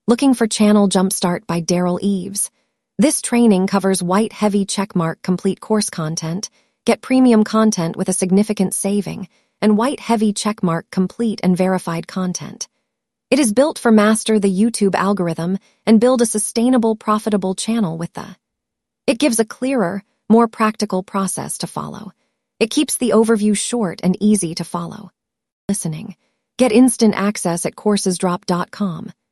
Looking for Channel Jumpstart by Daryl Eves. This training covers white heavy checkmark complete course content, get premium content with a significant saving, and white heavy checkmark complete and verified content. It is built for master the YouTube algorithm and build a sustainable, profitable channel with the. It gives a clearer, more practical process to follow. It keeps the overview short and easy to follow. Listening. Get instant access at coursesdrop.com.